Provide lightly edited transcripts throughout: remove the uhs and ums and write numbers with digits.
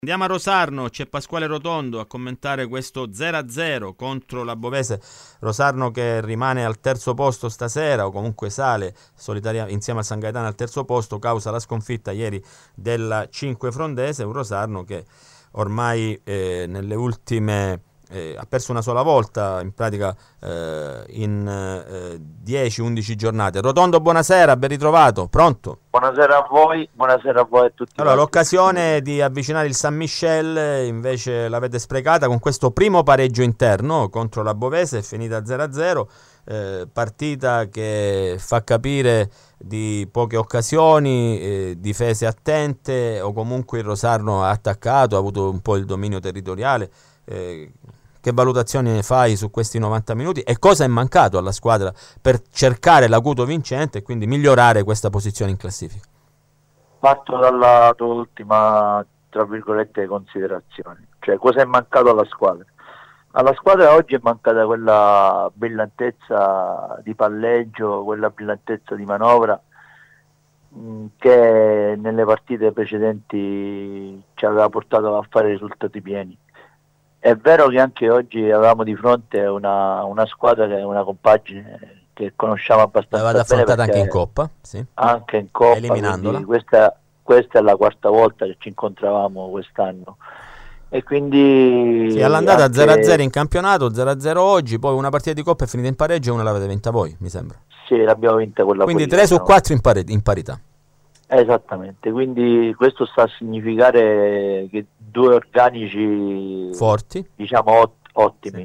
Andiamo a Rosarno, c'è Pasquale Rotondo a commentare questo 0-0 contro la Bovese. Rosarno che rimane al terzo posto stasera, o comunque sale insieme al San Gaetano al terzo posto, causa la sconfitta ieri della 5 Frondese. Un Rosarno che ormai nelle ultime ha perso una sola volta, in pratica in 10-11 giornate. Rotondo, buonasera, ben ritrovato, pronto? Buonasera a voi e a tutti. Allora, l'occasione di avvicinare il San Michel invece l'avete sprecata con questo primo pareggio interno contro la Bovese, è finita 0-0, partita che fa capire di poche occasioni, difese attente, o comunque il Rosarno ha attaccato, ha avuto un po' il dominio territoriale. Che valutazioni ne fai su questi 90 minuti e cosa è mancato alla squadra per cercare l'acuto vincente e quindi migliorare questa posizione in classifica? Parto dalla tua ultima, tra virgolette, considerazione. Cioè, cosa è mancato alla squadra? Alla squadra oggi è mancata quella brillantezza di palleggio, quella brillantezza di manovra che nelle partite precedenti ci aveva portato a fare risultati pieni. È vero che anche oggi avevamo di fronte una squadra che è una compagine che conosciamo abbastanza bene. L'avete affrontata anche in Coppa? Sì. Anche in Coppa, eliminandola. Questa è la quarta volta che ci incontravamo quest'anno. E quindi sì, all'andata anche 0-0 in campionato, 0-0 oggi, poi una partita di Coppa è finita in pareggio e una l'avete vinta voi, mi sembra. Sì, l'abbiamo vinta quella. Quindi 3 su 4 in parità. Esattamente, quindi questo sta a significare che due organici forti, diciamo ottimi.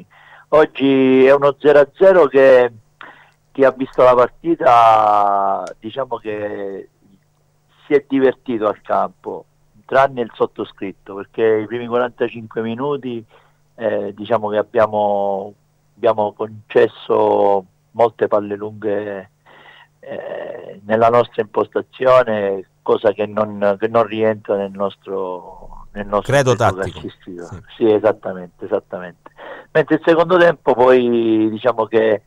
Oggi è uno 0-0 che chi ha visto la partita diciamo che si è divertito al campo, tranne il sottoscritto, perché i primi 45 minuti diciamo che abbiamo concesso molte palle lunghe nella nostra impostazione, cosa che non rientra nel nostro credo tattico. Sì, esattamente. Mentre il secondo tempo poi diciamo che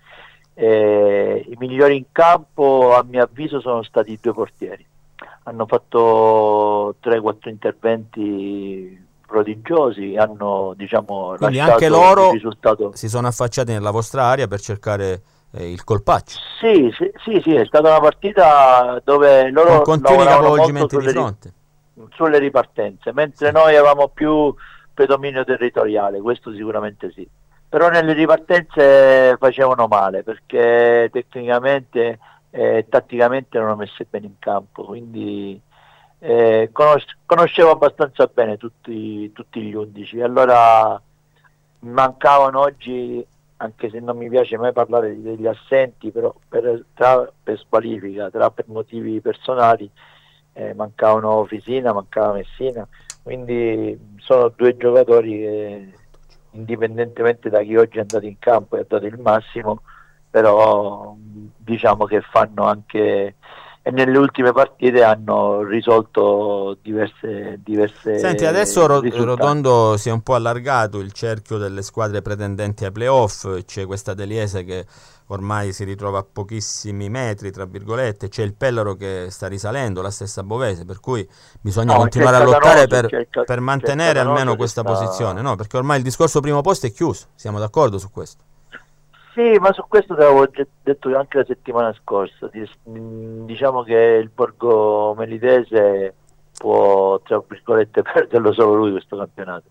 i migliori in campo a mio avviso sono stati i due portieri. Hanno fatto 3-4 interventi prodigiosi, hanno quindi lasciato anche loro il risultato. Si sono affacciati nella vostra area per cercare il colpaccio. Sì, è stata una partita dove loro con continui capovolgimenti di fronte sulle ripartenze, mentre noi avevamo più predominio territoriale, questo sicuramente sì. Però nelle ripartenze facevano male perché tecnicamente e tatticamente erano messe bene in campo, quindi conoscevo abbastanza bene tutti gli 11. Allora mancavano oggi, anche se non mi piace mai parlare degli assenti, però per squalifica, per motivi personali, mancavano Fisina, mancava Messina, quindi sono due giocatori che indipendentemente da chi oggi è andato in campo e ha dato il massimo, però diciamo che fanno anche, e nelle ultime partite hanno risolto diverse Senti, adesso Rotondo si è un po' allargato il cerchio delle squadre pretendenti ai playoff, c'è questa Deliese che ormai si ritrova a pochissimi metri, tra virgolette, c'è il Pellaro che sta risalendo, la stessa Bovese, per cui bisogna continuare a lottare per mantenere almeno questa posizione, no? Perché ormai il discorso primo posto è chiuso, siamo d'accordo su questo? Sì, ma su questo te l'avevo detto anche la settimana scorsa. Diciamo che il Borgo Melitese può, tra virgolette, perderlo solo lui questo campionato,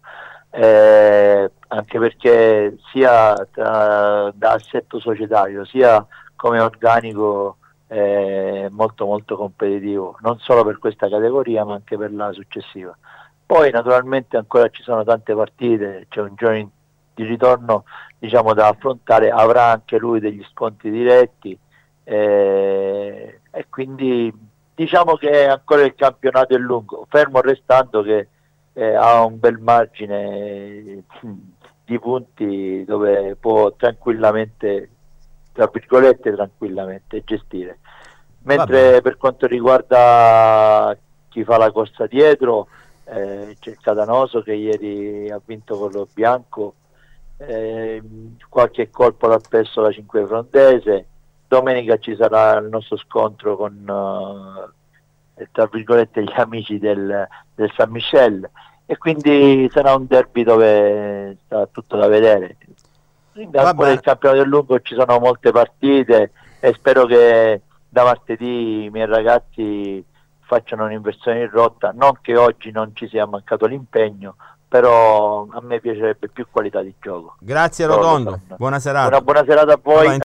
anche perché sia da assetto societario sia come organico è molto molto competitivo, non solo per questa categoria ma anche per la successiva. Poi naturalmente ancora ci sono tante partite, c'è un giorno di ritorno diciamo da affrontare, avrà anche lui degli scontri diretti e quindi diciamo che ancora il campionato è lungo, fermo restando che ha un bel margine di punti dove può tranquillamente, tra virgolette tranquillamente, gestire. Mentre per quanto riguarda chi fa la corsa dietro, c'è il Catanoso che ieri ha vinto con lo bianco, qualche colpo l'ha perso la 5 Frondese. Domenica ci sarà il nostro scontro con tra virgolette gli amici del San Michel, e quindi sarà un derby dove sta tutto da vedere. Poi il campionato del lungo ci sono molte partite e spero che da martedì i miei ragazzi facciano un'inversione in rotta, non che oggi non ci sia mancato l'impegno, però a me piacerebbe più qualità di gioco. Grazie Rotondo, buona serata. Buona serata a voi.